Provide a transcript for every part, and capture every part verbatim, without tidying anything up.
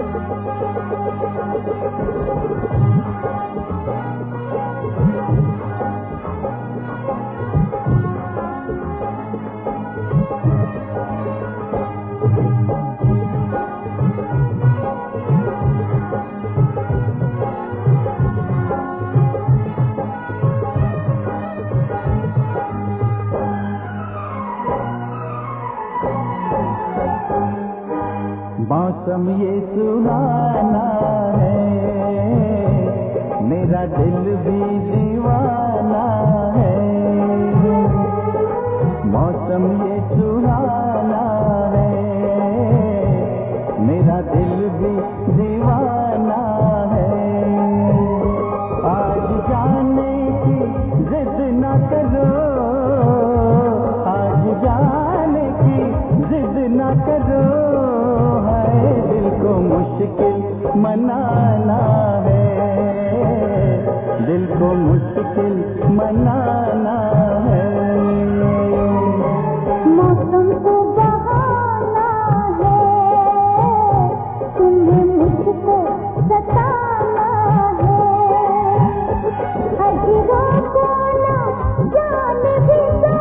मौसम ये सुहाना है, मेरा दिल भी दीवाना है। मौसम ये सुहाना है, मेरा दिल भी दीवाना है। आज जाने की जिद न करो, आज जाने की जिद न करो, दिल को मुश्किल मनाना है, दिल को मुश्किल मनाना है। मौसम को बहाना है, तुम्हें मुझको सताना है। अजरों को ना जाने भी दो,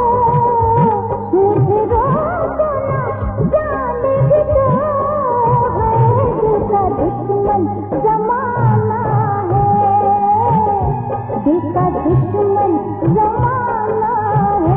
मुझे रोको ना जाने भी दो। दुश्मन जमाना है, दिल का दुश्मन जमाना है।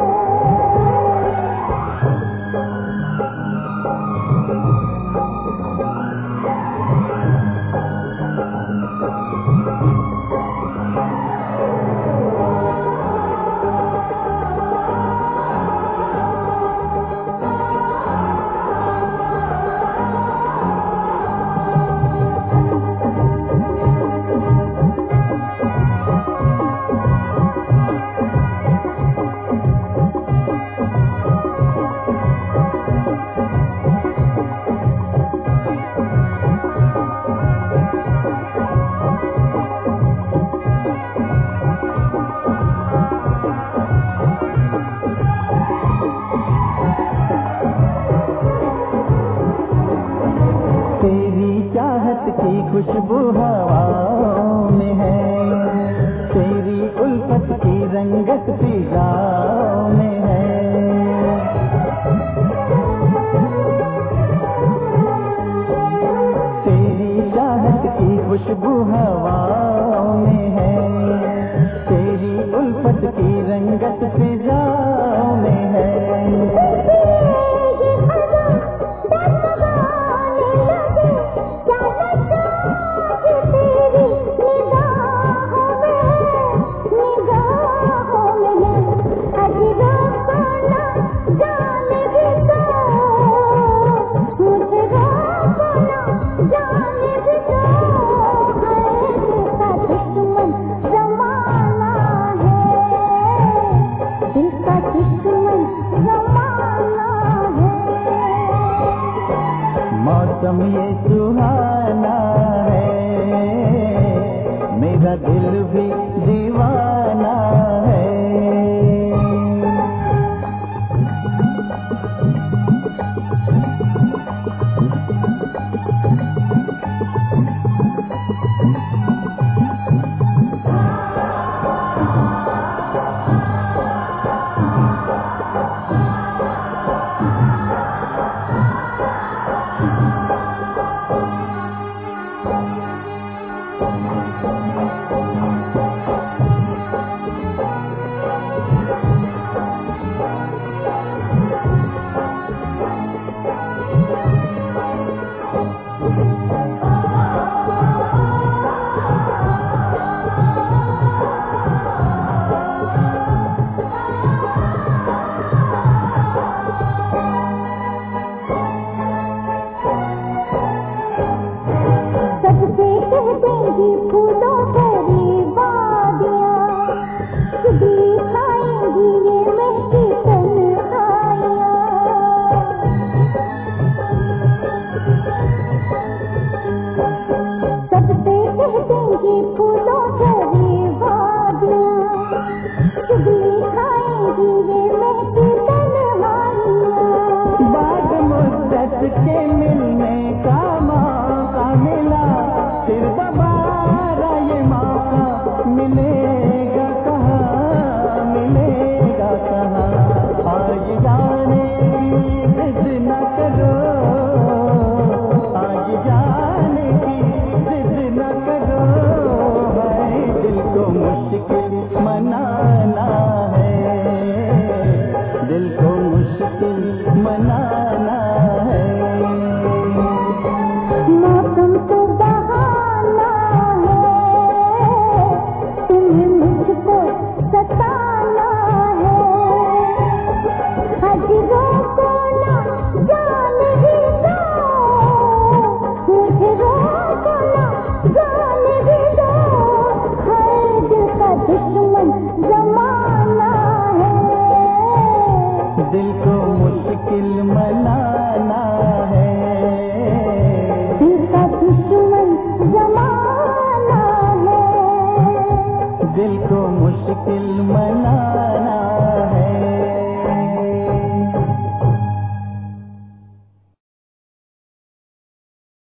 की खुशबू हवाओं में है, तेरी उल्फत की रंगत फिजाओं में है। तेरी चाहत की खुशबू हवाओं में है, तेरी उल्फत की रंगत फिजाओं में है। मौसम ये सुहाना है, मेरा दिल भी दीवाना